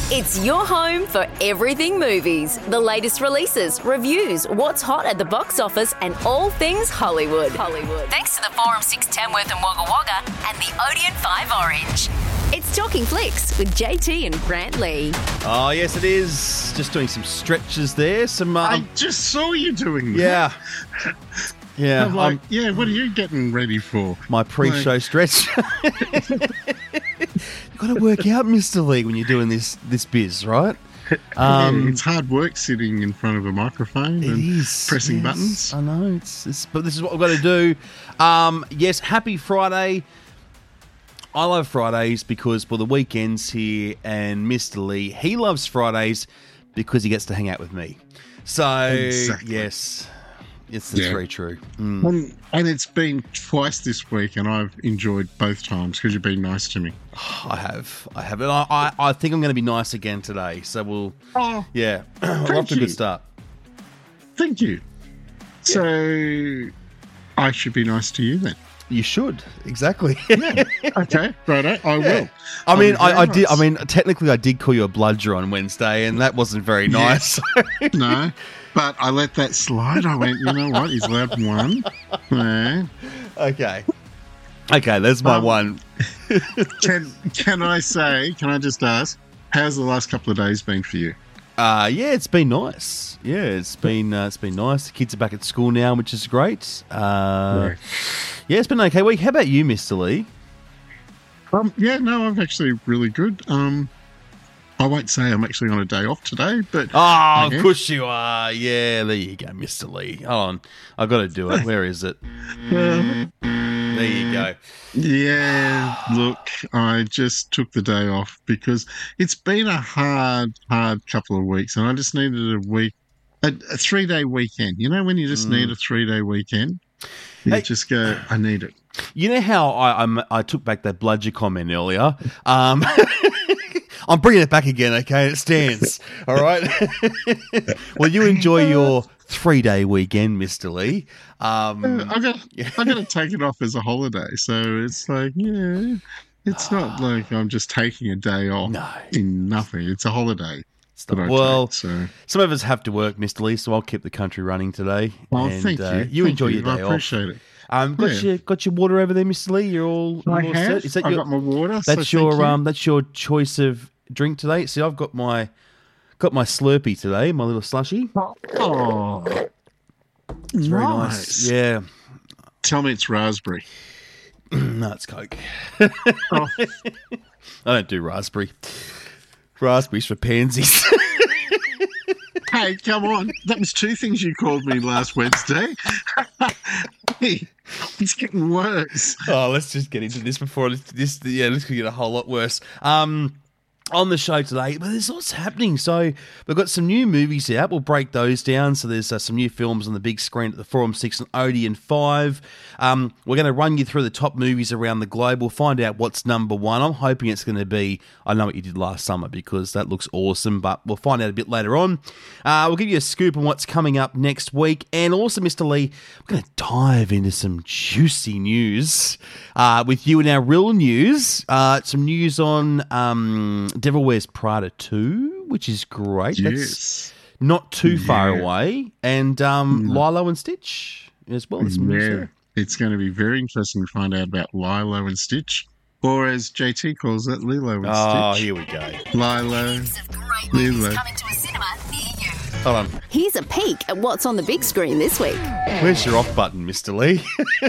It's your home for everything movies, the latest releases, reviews, what's hot at the box office, and all things Hollywood. Thanks to the Forum 6 Tamworth and Wagga Wagga and the Odeon 5 Orange. It's Talking Flicks with JT and Grant Lee. Oh, yes, it is. Just doing some stretches there. I just saw you doing that. Yeah. Yeah. I'm like, what are you getting ready for? My pre-show stretch. You've got to work out, Mr. Lee, when you're doing this biz, right? It's hard work sitting in front of a microphone and pressing buttons. I know. But this is what we've got to do. Yes, happy Friday. I love Fridays because, the weekend's here, and Mr. Lee, he loves Fridays because he gets to hang out with me. So, Exactly. Yes, it's very true. And it's been twice this week, and I've enjoyed both times because you've been nice to me. I have. And I think I'm going to be nice again today. So we'll, we're off to a good start. Thank you. So I should be nice to you then. You should, exactly. Yeah. Okay, righto. I will. I mean, I nice. did. I mean, technically, I did call you a bludger on Wednesday, and that wasn't very nice. No, but I let that slide. I went, you know what? He's allowed one. Yeah. Okay, that's my one. Can I just ask, how's the last couple of days been for you? It's been nice. Yeah, it's been nice. The kids are back at school now, which is great. Yeah, it's been an okay week. How about you, Mr. Lee? I'm actually really good. I won't say I'm actually on a day off today, but of course you are. Yeah, there you go, Mr. Lee. Hold on, I've got to do it. Where is it? There you go. Yeah, look, I just took the day off because it's been a hard couple of weeks, and I just needed a 3-day weekend. You know when you just need a 3-day weekend? You just go, I need it. You know how I took back that bludger comment earlier? I'm bringing it back again, okay? It stands, all right? Well, you enjoy your 3-day weekend, Mr. Lee. I'm gonna take it off as a holiday, so it's like, it's not like I'm just taking a day off in nothing. It's a holiday. Some of us have to work, Mr. Lee, so I'll keep the country running today. Well, thank you. You enjoy your day off. I appreciate it. Got your water over there, Mr. Lee? You're all set? Is that I got my water. That's your choice of drink today. See, I've got my Slurpee today, my little slushie. Oh, it's very nice. Yeah. Tell me it's raspberry. No, it's Coke. I don't do raspberry. Raspberries for pansies. Hey, come on. That was 2 things you called me last Wednesday. Hey, it's getting worse. Oh, let's just get into this before this could get a whole lot worse. On the show today, but there's lots happening. So we've got some new movies out. We'll break those down. So there's some new films on the big screen at the Forum 6 and Odeon 5. We're going to run you through the top movies around the globe. We'll find out what's number one. I'm hoping it's going to be I Know What You Did Last Summer because that looks awesome, but we'll find out a bit later on. We'll give you a scoop on what's coming up next week. And also, Mr. Lee, we're going to dive into some juicy news with you in our real news. Some news on Devil Wears Prada 2, which is great. Yes. That's not too far away. And Lilo and Stitch as well. It's going to be very interesting to find out about Lilo and Stitch, or as JT calls it, Lilo and Stitch. Oh, here we go. Lilo, Lilo. Coming to a cinema near you. Hold on. Here's a peek at what's on the big screen this week. Where's your off button, Mr. Lee?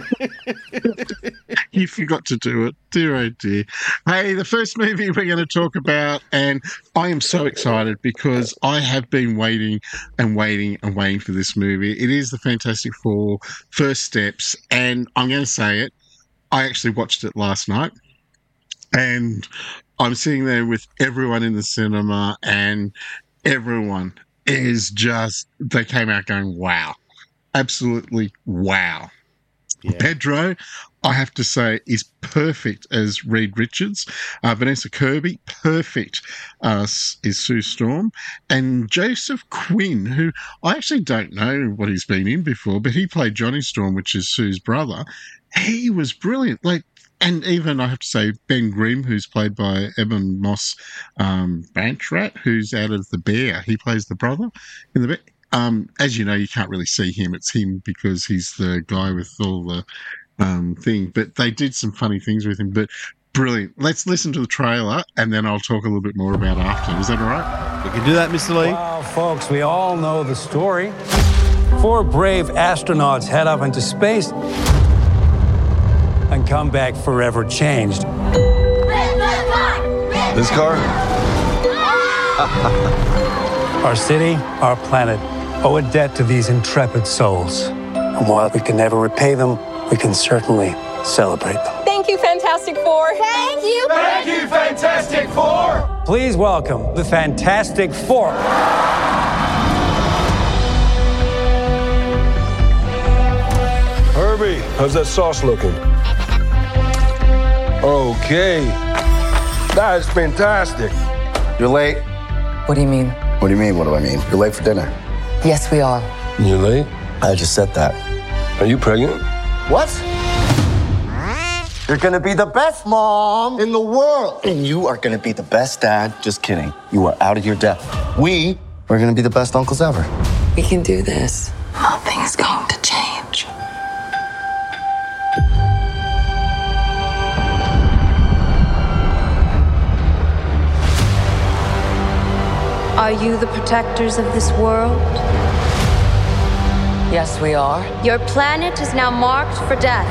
You forgot to do it. Dear, oh dear. Hey, the first movie we're going to talk about, and I am so excited because I have been waiting for this movie. It is the Fantastic Four First Steps, and I'm going to say it. I actually watched it last night, and I'm sitting there with everyone in the cinema, and everyone is just, they came out going, wow. Absolutely wow. Yeah. Pedro, I have to say, is perfect as Reed Richards. Vanessa Kirby, perfect is Sue Storm. And Joseph Quinn, who I actually don't know what he's been in before, but he played Johnny Storm, which is Sue's brother. He was brilliant. Like, and even I have to say Ben Grimm, who's played by Evan Moss Bantrat, who's out of The Bear. He plays the brother in The Bear. As you know, you can't really see him. It's him because he's the guy with all the thing. But they did some funny things with him. But brilliant. Let's listen to the trailer, and then I'll talk a little bit more about it after. Is that all right? We can do that, Mr. Lee. Well, folks, we all know the story. 4 brave astronauts head up into space and come back forever changed. This car? Our city, our planet, owe a debt to these intrepid souls. And while we can never repay them, we can certainly celebrate them. Thank you, Fantastic Four. Thank you. Thank you, Fantastic Four! Please welcome the Fantastic Four. Herbie, how's that sauce looking? Okay. That is fantastic. You're late. What do you mean? What do you mean, what do I mean? You're late for dinner. Yes, we are. You late? I just said that. Are you pregnant? What? You're gonna be the best mom in the world. And you are gonna be the best dad. Just kidding. You are out of your depth. We are gonna be the best uncles ever. We can do this. Nothing's going to change. Are you the protectors of this world? Yes, we are. Your planet is now marked for death.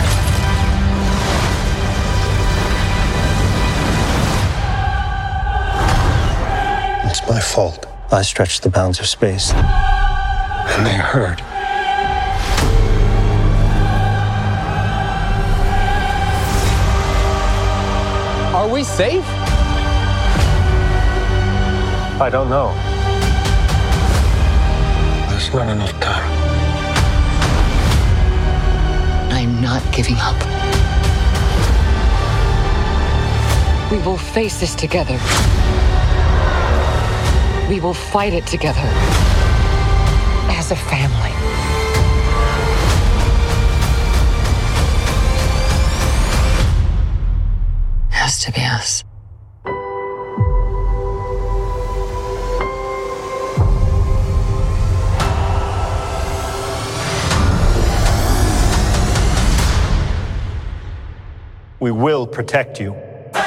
It's my fault. I stretched the bounds of space. And they hurt. Are we safe? I don't know. There's not enough time. I'm not giving up. We will face this together. We will fight it together. As a family. Has to be us. We will protect you.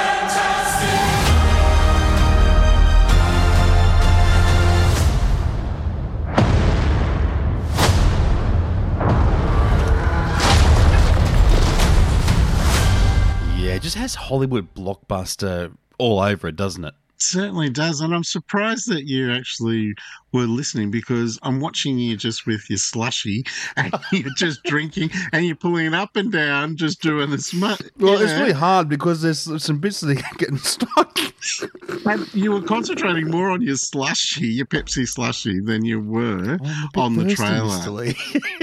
Yeah, it just has Hollywood blockbuster all over it, doesn't it? Certainly does, and I'm surprised that you actually were listening because I'm watching you just with your slushy and you're just drinking and you're pulling it up and down, just doing this much. Well, it's really hard because there's some bits that are getting stuck. You were concentrating more on your slushy, your Pepsi slushy, than you were on the trailer.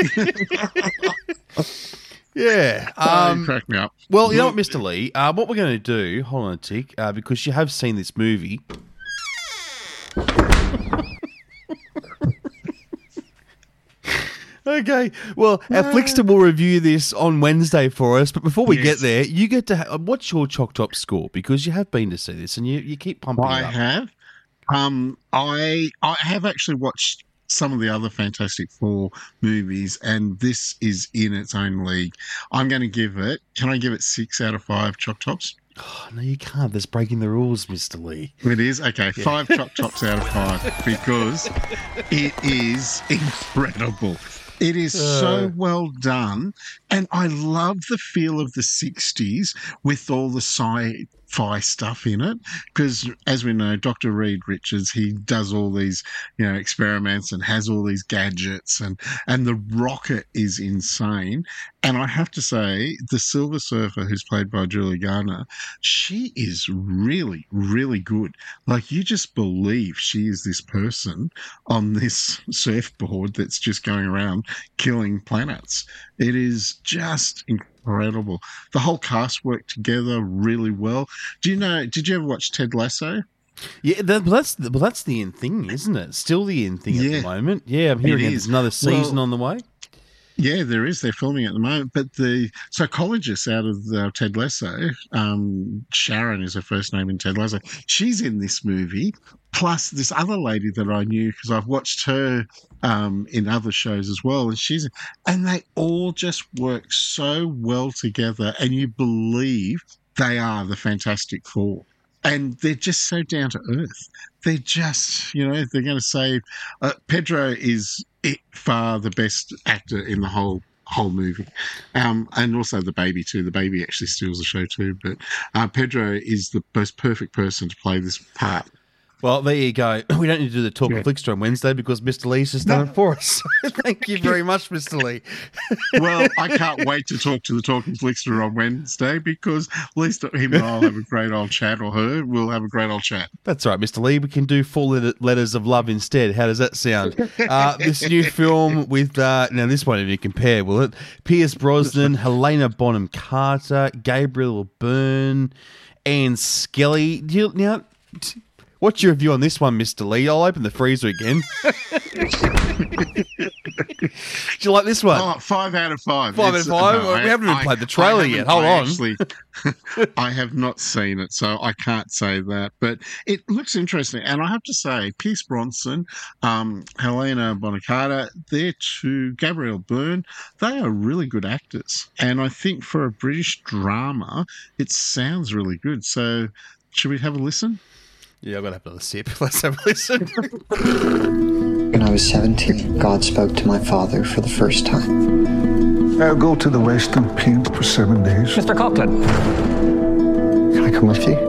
Yeah. You cracked me up. Well, you know what, Mr. Lee? What we're going to do, hold on a tick, because you have seen this movie. Okay. Well, our Flickster will review this on Wednesday for us, but before we get there, you get to what's your Chalk Top score? Because you have been to see this and you keep pumping it up. I have. I have actually watched some of the other Fantastic Four movies, and this is in its own league. I'm going to give it, can I give it 6 out of 5 Chalk Tops? Oh, no, you can't. That's breaking the rules, Mr. Lee. It is? Okay, 5 Chalk Tops out of 5 because it is incredible. It is so well done, and I love the feel of the 60s with all the sci-fi stuff in it, because as we know, Dr. Reed Richards, he does all these, experiments and has all these gadgets, and the rocket is insane. And I have to say, the Silver Surfer, who's played by Julie Garner, she is really, really good. Like, you just believe she is this person on this surfboard that's just going around killing planets. It is just incredible. The whole cast worked together really well. Did you ever watch Ted Lasso? Yeah, that's the end thing, isn't it? Still the end thing at the moment. Yeah, I'm hearing there's another season on the way. Yeah, there is. They're filming at the moment. But the psychologist out of Ted Lasso, Sharon is her first name in Ted Lasso, she's in this movie. Plus this other lady that I knew because I've watched her in other shows as well. And they all just work so well together, and you believe they are the Fantastic Four. And they're just so down to earth. They're just, they're going to say Pedro is far the best actor in the whole movie, and also the baby too. The baby actually steals the show too. But Pedro is the most perfect person to play this part. Well, there you go. We don't need to do the Talk of Flickster on Wednesday because Mr. Lee's just done it for us. Thank you very much, Mr. Lee. Well, I can't wait to talk to the Talking Flickster on Wednesday because at least him and I'll have a great old chat, or her. We'll have a great old chat. That's right, Mr. Lee. We can do 4 letters of love instead. How does that sound? This new film with, now this won't even compare, will it? Pierce Brosnan, Helena Bonham Carter, Gabriel Byrne, and Skelly. What's your view on this one, Mr. Lee? I'll open the freezer again. Do you like this one? Oh, 5 out of 5. 5 out of 5? No, we haven't even played the trailer yet. Hold on. I have not seen it, so I can't say that. But it looks interesting. And I have to say, Pierce Brosnan, Helena Bonham Carter, they're two, Gabriel Byrne, they are really good actors. And I think for a British drama, it sounds really good. So should we have a listen? Yeah, I've got to have another sip. Let's have a listen. When I was 17, God spoke to my father for the first time. I'll go to the West and paint for 7 days. Mr. Coughlin. Can I come with you?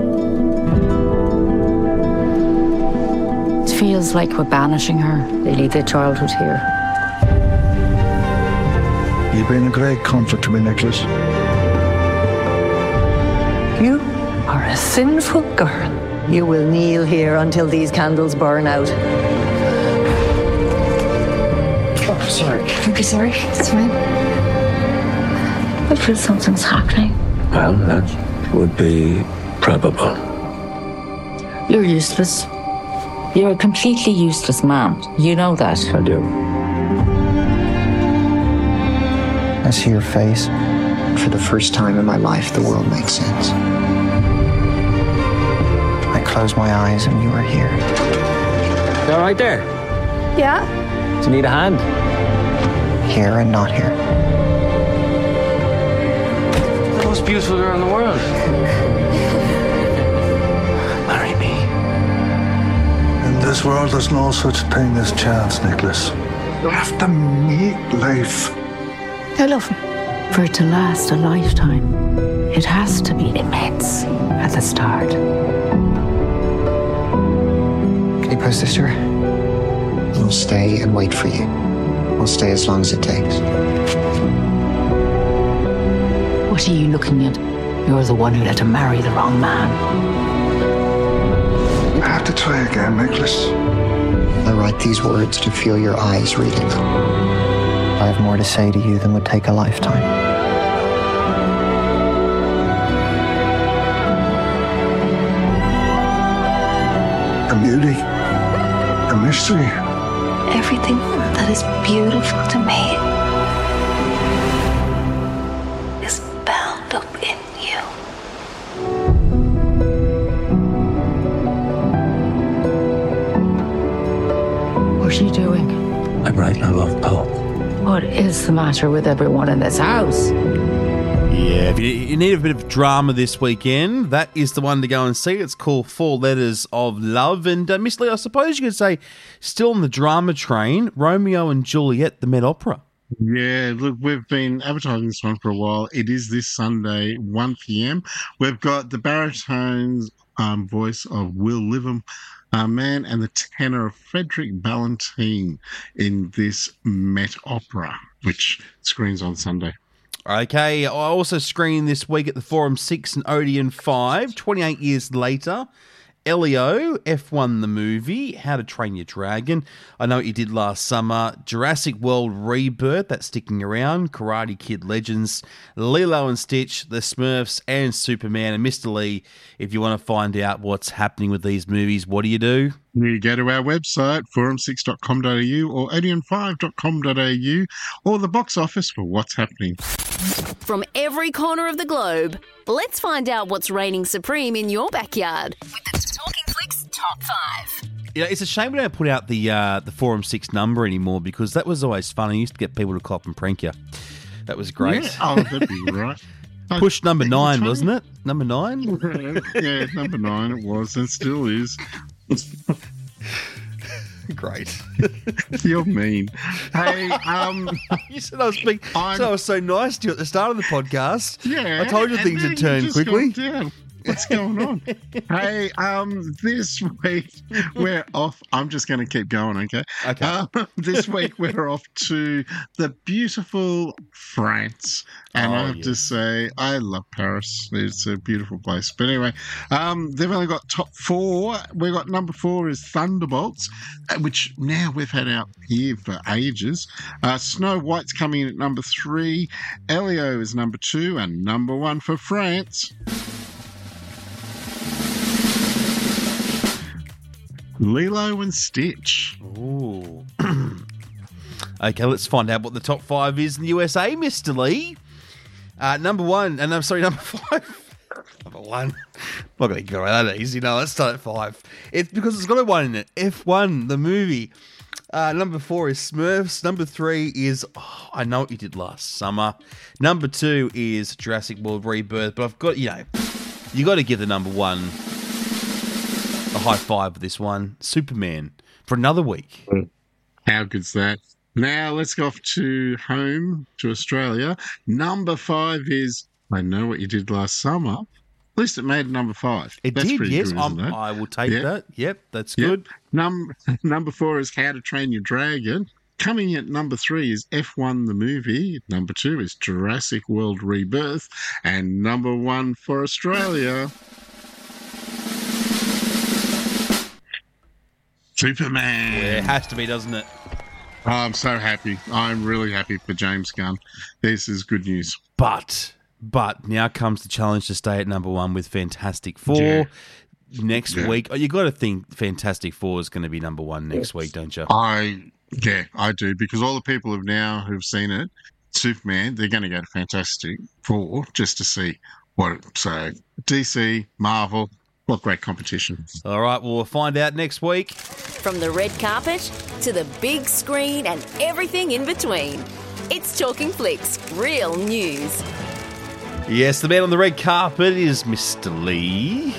It feels like we're banishing her. They leave their childhood here. You've been a great comfort to me, Nicholas. You are a sinful girl. You will kneel here until these candles burn out. Oh, sorry. Don't be sorry. It's fine. I feel something's happening. Well, that would be probable. You're useless. You're a completely useless man. You know that. I do. I see your face. For the first time in my life, the world makes sense. I close my eyes and you are here. You all right there? Yeah? Do you need a hand? Here and not here. The most beautiful girl in the world. Marry me. In this world, there's no such thing as chance, Nicholas. You have to make life. I love him. For it to last a lifetime, it has to be immense at the start. Can you post this to her? We'll stay and wait for you. We'll stay as long as it takes. What are you looking at? You're the one who let her marry the wrong man. I have to try again, Nicholas. I write these words to feel your eyes reading them. I have more to say to you than would take a lifetime. A beauty. A mystery. Everything that is beautiful to me is bound up in you. What are you doing? I'm writing a love poem. What is the matter with everyone in this house? Yeah, if you need a bit of drama this weekend, that is the one to go and see. It's called 4 Letters of Love. And Miss Lee, I suppose you could say, still on the drama train, Romeo and Juliet, the Met Opera. Yeah, look, we've been advertising this one for a while. It is this Sunday, 1 p.m. We've got the baritone's voice of Will Livham, man, and the tenor of Frederick Ballantine in this Met Opera, which screens on Sunday. Okay, I also screened this week at the Forum 6 and Odeon 5, 28 years later. Elio, F1 the movie, How to Train Your Dragon, I Know What You Did Last Summer, Jurassic World Rebirth, that's sticking around, Karate Kid Legends, Lilo and Stitch, The Smurfs, and Superman. And Mr. Lee, if you want to find out what's happening with these movies, what do? You go to our website, forum6.com.au or odeon5.com.au, or the box office for what's happening. From every corner of the globe, let's find out what's reigning supreme in your backyard with the Talking Flicks Top 5. You know, it's a shame we don't put out the Forum 6 number anymore, because that was always fun. I used to get people to cop and prank you. That was great. Yeah. Oh, that'd be right. Push number 9, wasn't it? Number 9? Yeah, number 9 it was, and still is. Great. You're mean. Hey, you said I was so nice to you at the start of the podcast. Yeah. I told you things would turn quickly. What's going on? Hey, this week we're off. I'm just going to keep going, okay? Okay. This week we're off to the beautiful France. And I have to say, I love Paris. It's a beautiful place. But anyway, they've only got top 4. We've got number 4 is Thunderbolts, which now we've had out here for ages. Snow White's coming in at number 3. Elio is number 2, and number 1 for France. Lilo and Stitch. Ooh. Okay, let's find out what the top 5 is in the USA, Mr. Lee. Number 1, and I'm sorry, number 5. Number 1. I'm not going to go that easy. No, let's start at 5. It's because it's got a 1 in it. F1, the movie. Number 4 is Smurfs. Number 3 is I Know What You Did Last Summer. Number 2 is Jurassic World Rebirth. But I've got, you got to give the number 1 a high five for this one. Superman for another week. How good's that? Now let's go off to home, to Australia. Number 5 is I Know What You Did Last Summer. At least it made number 5. It that's did, pretty yes. good, isn't it? I will take that. Yep, that's good. Number 4 is How to Train Your Dragon. Coming at number 3 is F1 the movie. Number 2 is Jurassic World Rebirth. And number 1 for Australia, Superman. Yeah, it has to be, doesn't it? Oh, I'm so happy. I'm really happy for James Gunn. This is good news. But now comes the challenge to stay at number 1 with Fantastic Four next week. Oh, you got to think Fantastic Four is going to be number 1 next week, don't you? I do, because all the people who've seen it, Superman, they're going to go to Fantastic Four just to see what. So DC, Marvel. What great competition. All right, well, we'll find out next week. From the red carpet to the big screen and everything in between. It's Talking Flicks, real news. Yes, the man on the red carpet is Mr. Lee.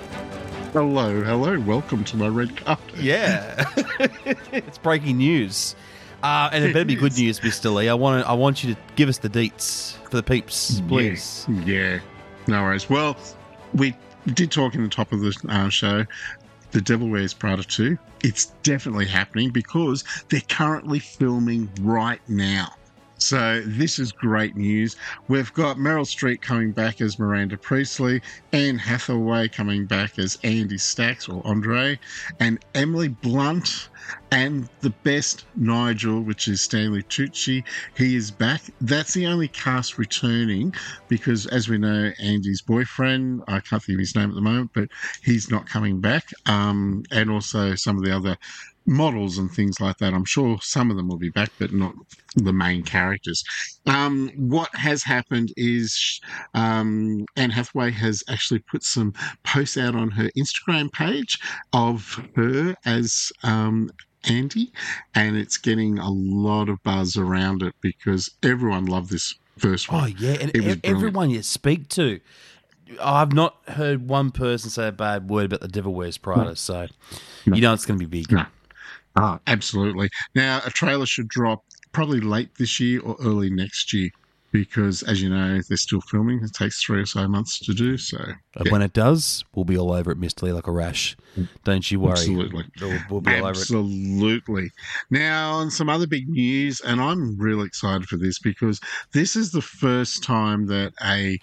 Hello. Welcome to my red carpet. Yeah. It's breaking news. And it better be good news, Mr. Lee. I want you to give us the deets for the peeps, please. Yeah. No worries. Well, we did talk in the top of the show, The Devil Wears Prada 2. It's definitely happening because they're currently filming right now. So this is great news. We've got Meryl Streep coming back as Miranda Priestley, Anne Hathaway coming back as Andy Stacks or Andre, and Emily Blunt, and the best Nigel, which is Stanley Tucci. He is back. That's the only cast returning because, as we know, Andy's boyfriend, I can't think of his name at the moment, but he's not coming back. And also some of the other models and things like that. I'm sure some of them will be back, but not the main characters. What has happened is Anne Hathaway has actually put some posts out on her Instagram page of her as Andy, and it's getting a lot of buzz around it because everyone loved this first one. Oh, yeah, and everyone you speak to, I've not heard one person say a bad word about The Devil Wears Prada, so you know it's going to be big. No. Oh, absolutely. Now, a trailer should drop probably late this year or early next year because, as you know, they're still filming. It takes 3 or so months to do, so... When it does, we'll be all over it, Mr. Lee, like a rash. Don't you worry. Absolutely. We'll be all over it. Absolutely. Now, on some other big news, and I'm really excited for this because this is the first time that a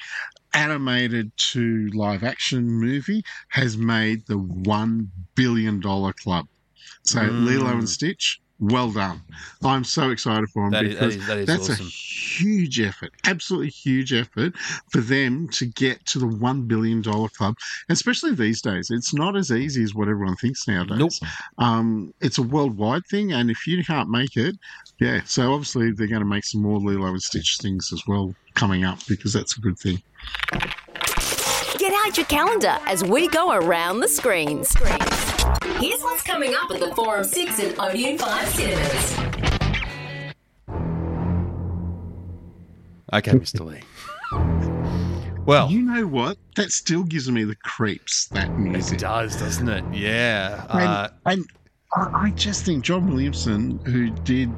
animated to live action movie has made the $1 billion club. So Lilo and Stitch, well done. I'm so excited for them because that's awesome. A huge effort, absolutely huge effort for them to get to the $1 billion club, especially these days. It's not as easy as what everyone thinks nowadays. Nope. It's a worldwide thing, and if you can't make it, yeah, so obviously they're going to make some more Lilo and Stitch things as well coming up because that's a good thing. Get out your calendar as we go around the screens. Here's what's coming up at the Forum 6 and Odeon 5 cinemas. Okay, Mr. Lee. Well, you know what? That still gives me the creeps, that music. It does, doesn't it? Yeah. And I just think John Williams, who did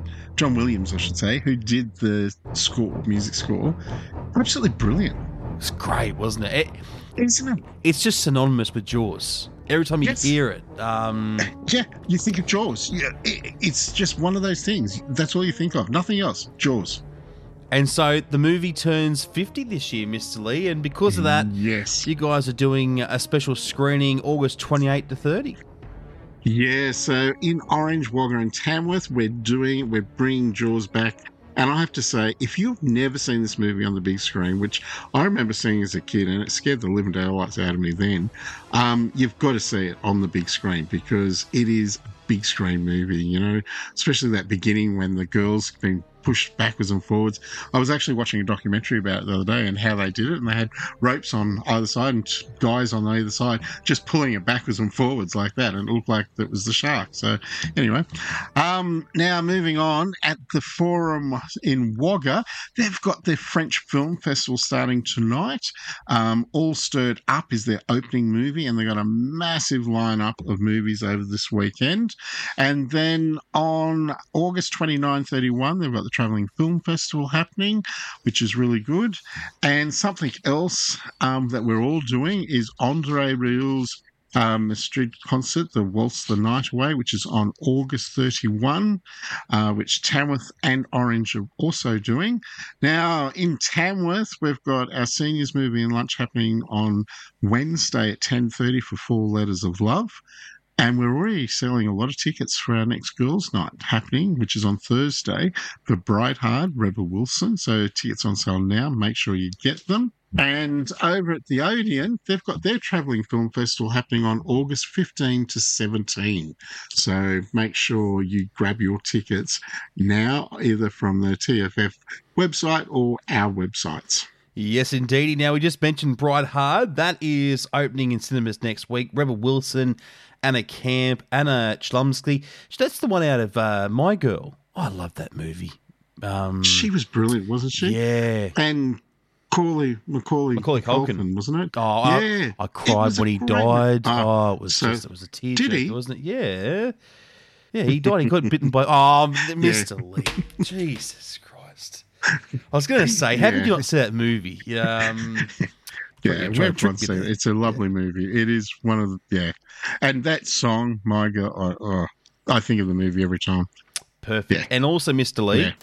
the music score, absolutely brilliant. It's great, wasn't it? Isn't it? It's just synonymous with Jaws. Every time you hear it. Yeah, you think of Jaws. Yeah, it's just one of those things. That's all you think of. Nothing else. Jaws. And so the movie turns 50 this year, Mr. Lee, and because of that, yes, you guys are doing a special screening August 28 to 30. Yeah, so in Orange, Wagga and Tamworth, we're bringing Jaws back. And I have to say, if you've never seen this movie on the big screen, which I remember seeing as a kid, and it scared the living daylights out of me then, you've got to see it on the big screen because it is a big screen movie, you know, especially that beginning when the girl's been pushed backwards and forwards. I was actually watching a documentary about it the other day and how they did it, and they had ropes on either side and guys on either side just pulling it backwards and forwards like that, and it looked like that was the shark. So anyway, now moving on, at the Forum in Wagga, they've got their French Film Festival starting tonight. All Stirred Up is their opening movie, and they've got a massive lineup of movies over this weekend. And then on August 29-31, they've got the Travelling Film Festival happening, which is really good. And something else that we're all doing is Andre Rieu's Madrid concert, the Waltz the Night Away, which is on August 31, which Tamworth and Orange are also doing. Now, in Tamworth, we've got our seniors movie and lunch happening on Wednesday at 10:30 for 4 Letters of Love. And we're already selling a lot of tickets for our next girls' night happening, which is on Thursday, for Bright Hard, Rebel Wilson. So tickets on sale now. Make sure you get them. And over at the Odeon, they've got their Travelling Film Festival happening on August 15 to 17. So make sure you grab your tickets now, either from the TFF website or our websites. Yes, indeedy. Now, we just mentioned Bright Hard. That is opening in cinemas next week. Rebel Wilson, Anna Camp, Anna Chlumsky. That's the one out of My Girl. Oh, I love that movie. She was brilliant, wasn't she? Yeah. And Macaulay Culkin, wasn't it? Oh, yeah. I cried when he died. it was a tear. Did he? Wasn't it? Yeah. Yeah, he died. He got bitten by... Oh, Mr. Lee. Jesus Christ. I was going to say, how did you not see that movie? Yeah, it's a lovely movie. It is one of the, and that song, My Girl, I think of the movie every time. Perfect. Yeah. And also, Mr. Lee. Yeah.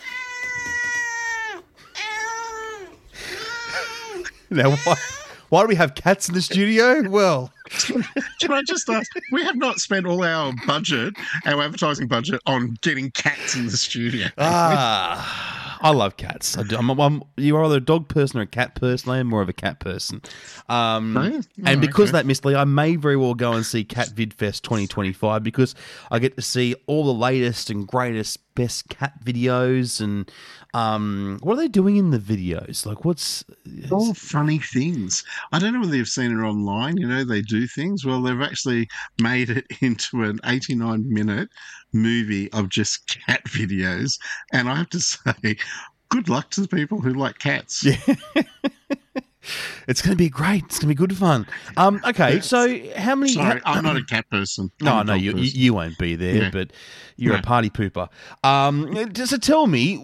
Now, why do we have cats in the studio? Well, can I just ask? We have not spent all our advertising budget, on getting cats in the studio. I love cats. You're either a dog person or a cat person. I am more of a cat person. And because of that, Miss Lee, I may very well go and see Cat VidFest 2025 because I get to see all the latest and greatest best cat videos. And what are they doing in the videos? Like, all funny things. I don't know whether you've seen it online. You know, they do things. Well, they've actually made it into an 89-minute movie of just cat videos. And I have to say, good luck to the people who like cats. Yeah. It's going to be great. It's going to be good fun. Okay, so how many... Sorry, I'm not a cat person. No, you won't be there, but you're a party pooper. So tell me,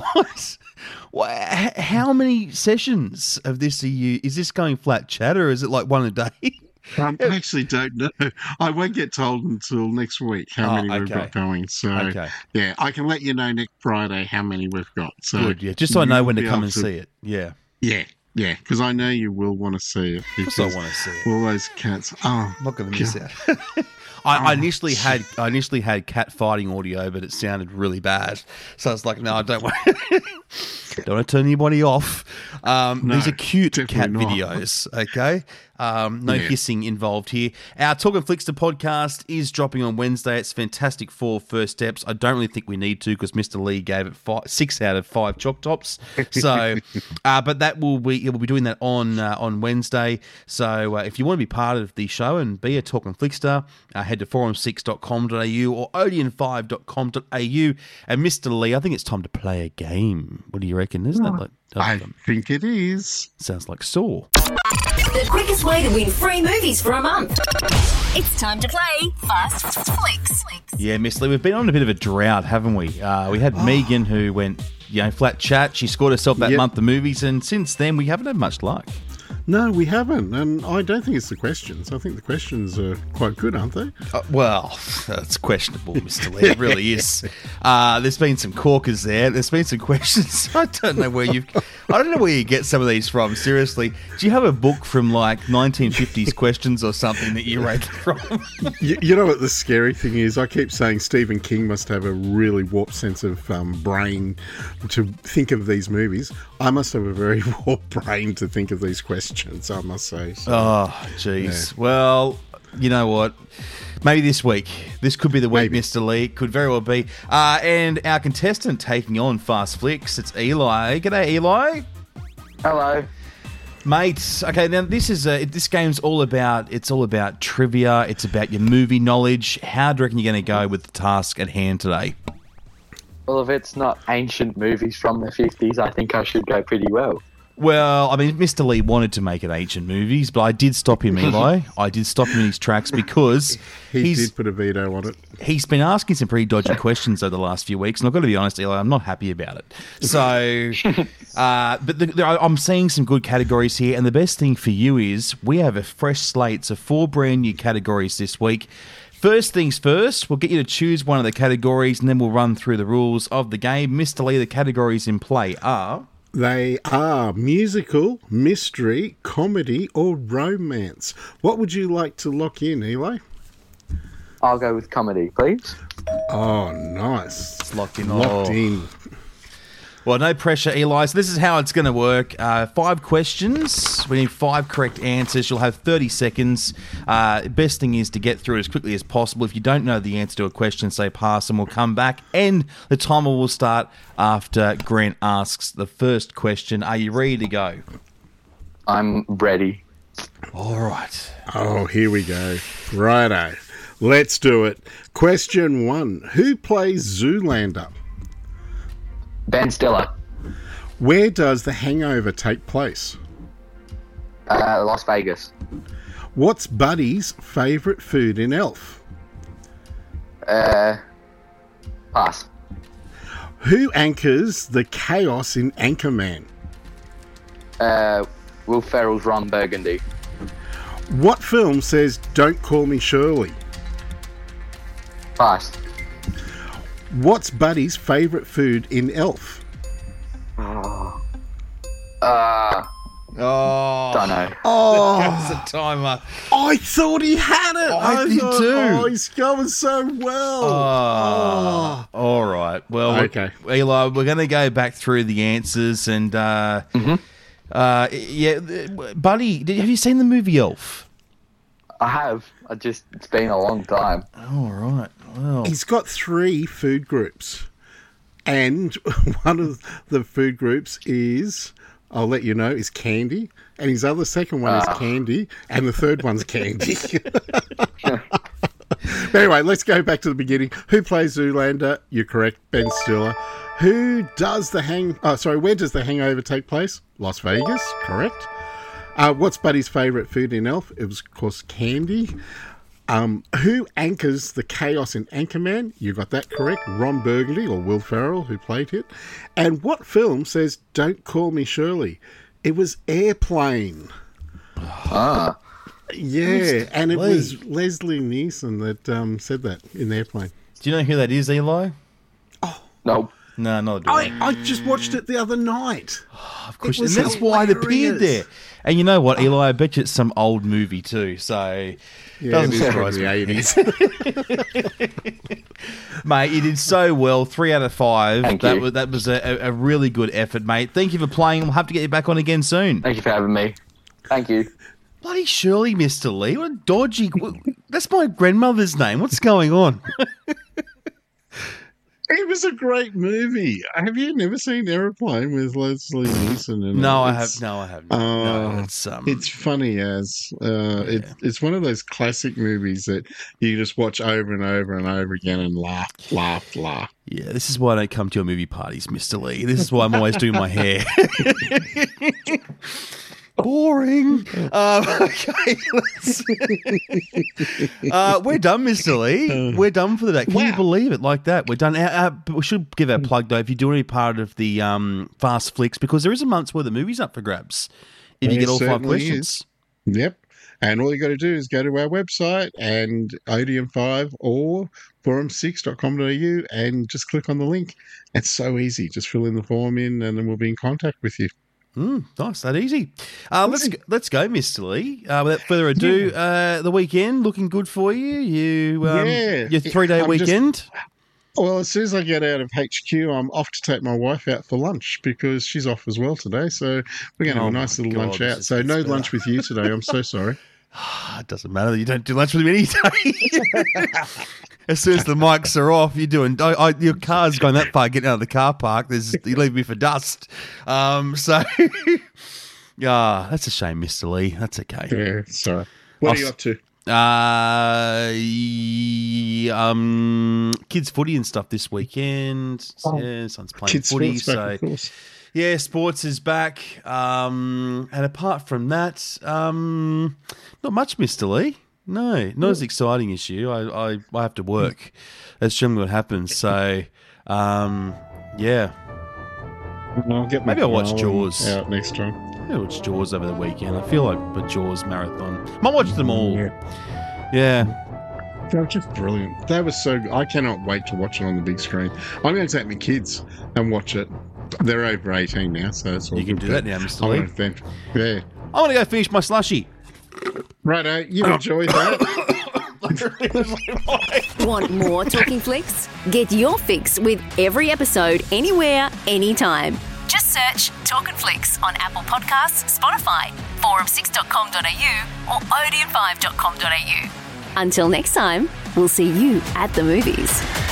how many sessions of this is this going flat chat, or is it like one a day? I actually don't know. I won't get told until next week how many we've got going. So, I can let you know next Friday how many we've got. So good, just so I know when to come and see it. Yeah. Yeah. Yeah, because I know you will want to see it. Of course I want to see it. All those cats. Oh, I'm not going to miss out. I initially had cat fighting audio, but it sounded really bad. So I was like, no, I don't want to turn anybody off. These are cute cat videos, okay? No hissing involved here. Our Talking Flickster podcast is dropping on Wednesday. It's Fantastic Four First Steps. I don't really think we need to because Mr. Lee gave it 6 out of 5 chalk tops. So, but we'll be doing that on Wednesday. So if you want to be part of the show and be a Talking Flickster, head to forum6.com.au or odeon5.com.au. And Mr. Lee, I think it's time to play a game. What do you reckon? Isn't it? I think it is. Sounds like Saw. The quickest way to win free movies for a month. It's time to play Fast Flicks. Yeah, Miss Lee, we've been on a bit of a drought, haven't we? We had Megan who went, flat chat. She scored herself that month of movies, and since then we haven't had much luck. No, we haven't, and I don't think it's the questions. I think the questions are quite good, aren't they? Well, that's questionable, Mr. Lee. It really is. There's been some corkers there. There's been some questions. I don't know where you get some of these from. Seriously, do you have a book from like 1950s questions or something that you wrote from? You know what the scary thing is? I keep saying Stephen King must have a really warped sense of brain to think of these movies. I must have a very warped brain to think of these questions, I must say. So, oh, jeez. Yeah. Well, you know what? Maybe this week. This could be the week, Mr. Lee. Could very well be. And our contestant taking on Fast Flicks, it's Eli. G'day, Eli. Hello. Mate, okay, now this game's all about trivia. It's about your movie knowledge. How do you reckon you're going to go with the task at hand today? Well, if it's not ancient movies from the 50s, I think I should go pretty well. Well, I mean, Mr. Lee wanted to make it ancient movies, but I did stop him, Eli. I did stop him in his tracks because he did put a veto on it. He's been asking some pretty dodgy questions over the last few weeks, and I've got to be honest, Eli, I'm not happy about it. So, I'm seeing some good categories here, and the best thing for you is we have a fresh slate of 4 brand new categories this week. First things first, we'll get you to choose one of the categories, and then we'll run through the rules of the game. Mr. Lee, the categories in play are... They are musical, mystery, comedy, or romance. What would you like to lock in, Eli? I'll go with comedy, please. Oh, nice. It's locked in. Locked in. Well, no pressure, Eli. So this is how it's going to work. 5 questions. We need 5 correct answers. You'll have 30 seconds. Best thing is to get through it as quickly as possible. If you don't know the answer to a question, say pass and we'll come back. And the timer will start after Grant asks the first question. Are you ready to go? I'm ready. All right. Oh, here we go. Righto. Let's do it. Question 1. Who plays Zoolander? Ben Stiller. Where does The Hangover take place? Las Vegas. What's Buddy's favourite food in Elf? Pass. Who anchors the chaos in Anchorman? Will Ferrell's Ron Burgundy. What film says "Don't Call Me Shirley"? Pass. What's Buddy's favourite food in Elf? Don't know. Oh, that's a timer. I thought he had it. I did too. Oh, he's going so well. All right. Well, okay. Eli, we're going to go back through the answers and Buddy, have you seen the movie Elf? I have. It's been a long time. All right. Well, he's got 3 food groups, and one of the food groups is, I'll let you know, is candy, and his second one is candy, and the third one's candy. Anyway, let's go back to the beginning. Who plays Zoolander? You're correct, Ben Stiller. Where does the Hangover take place? Las Vegas, correct. What's Buddy's favourite food in Elf? It was, of course, candy. Who anchors the chaos in Anchorman? You got that correct. Ron Burgundy, or Will Ferrell, who played it. And what film says "Don't Call Me Shirley"? It was Airplane. Yeah, and it was Leslie Nielsen that said that in Airplane. Do you know who that is, Eli? No. No, not at all. I just watched it the other night. Of course, and that's why it appeared there. And you know what, Eli? I bet you it's some old movie too. So doesn't surprise me. 80s. Mate, you did so well. 3 out of 5. That was a really good effort, mate. Thank you for playing. We'll have to get you back on again soon. Thank you for having me. Thank you. Bloody Shirley, Mr. Lee. What a dodgy... That's my grandmother's name. What's going on? It was a great movie. Have you never seen Aeroplane with Leslie Nielsen? No, I have not. It's funny as it's one of those classic movies that you just watch over and over and over again and laugh. Yeah, this is why I don't come to your movie parties, Mr. Lee. This is why I'm always doing my hair. Boring. Okay, we're done, Mr. Lee. We're done for the day. Can you believe it? Like that, we're done. We should give our plug though. If you do any part of the Fast Flicks, because there is a month's worth of movies up for grabs. If you get all 5 questions. Yep. And all you got to do is go to our website and Odeon5 or forum6.com.au and just click on the link. It's so easy. Just fill in the form and then we'll be in contact with you. Nice, that easy. Let's go, Mr. Lee. Without further ado, the weekend looking good for you. Your 3-day weekend. Well, as soon as I get out of HQ, I'm off to take my wife out for lunch because she's off as well today. So we're going to have a nice little lunch out. So no lunch with you today. I'm so sorry. It doesn't matter. You don't do lunch with me any day. As soon as the mics are off, you're doing. Your car's going that far, getting out of the car park. You leave me for dust. That's a shame, Mr. Lee. That's okay. Yeah, sorry. What are you up to? Kids footy and stuff this weekend. Yeah, son's playing Kids footy. sports back, So of course. yeah, sports is back. And apart from that, not much, Mr. Lee. No, not as exciting as you. I have to work. That's generally what happens. So, yeah. Maybe I'll watch Jaws. Out next time. Maybe I'll watch Jaws over the weekend. I feel like a Jaws marathon. Might watch them all. Yeah. They were just brilliant. That was so good. I cannot wait to watch it on the big screen. I'm going to take my kids and watch it. They're over 18 now, so that's all. You can do that now, Mr. Lee. Yeah. I want to go finish my slushie. Righto, you enjoyed that. Want more Talking Flicks? Get your fix with every episode, anywhere, anytime. Just search Talking Flicks on Apple Podcasts, Spotify, forum6.com.au or odeon5.com.au. Until next time, we'll see you at the movies.